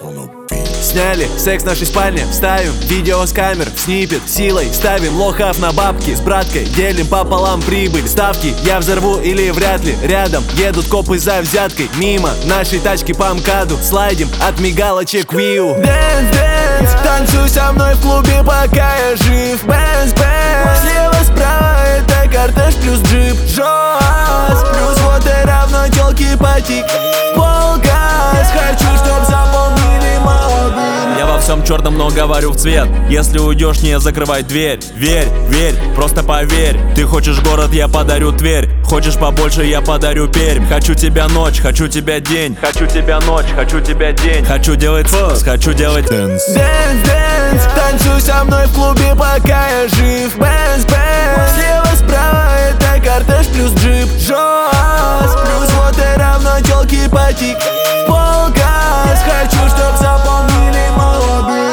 Сняли секс в нашей спальне, вставим видео с камер в снипет, силой ставим лохов на бабки. С браткой делим пополам прибыль. Ставки я взорву или вряд ли. Рядом едут копы за взяткой. Мимо нашей тачки по МКАДу слайдим от мигалочек Виу. Дэнс, дэнс, танцуй со мной в клубе, пока я жив. Бэнс, бэнс, слева, справа это кортеж плюс джип. Жёс, плюс вот и равно тёлки потик. Полгаз, хочу, чтоб запомнили молодым. Я во всем черном, но говорю в цвет. Если уйдешь, не закрывай дверь. Верь, верь, просто поверь. Ты хочешь город, я подарю Тверь. Хочешь побольше, я подарю Пермь. Хочу тебя ночь, хочу тебя день. Хочу тебя ночь, хочу тебя день. Хочу делать фокс, хочу делать дэнс. Дэнс, дэнс, танцуй со мной в клубе, пока я жив. Бэнс, бэнс, слева, справа это кортеж плюс джип. Жёс, плюс вот и равно тёлки потик. Полгаз, хочу, чтоб запомнили молодым.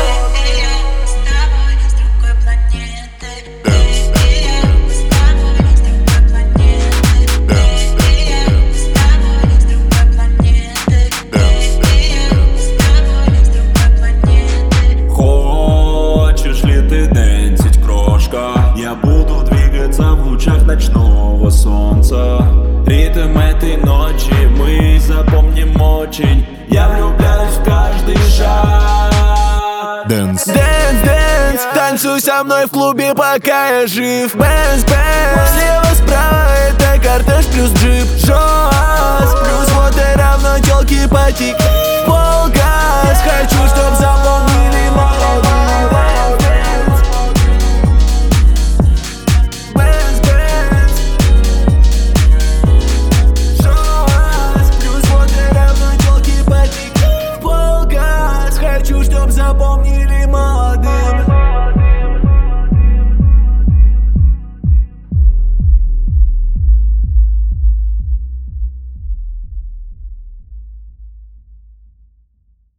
Хочешь ли ты дэнсить, крошка? Я буду двигаться в лучах ночного солнца. Ритм этой ночи мы запомним очень. Я влюбляюсь в каждый шаг. Дэнс, дэнс, дэнс, танцуй со мной в клубе, пока я жив. Бэнс, бэнс, слева, справа это кортеж плюс джип. Жёс, плюс вот и равно тёлки потик. Полгаз, хочу, чтоб запомнили молодым. Бэнс, бэнс, жёс, плюс вот и равно тёлки потик. Полгаз, хочу, чтоб запомнили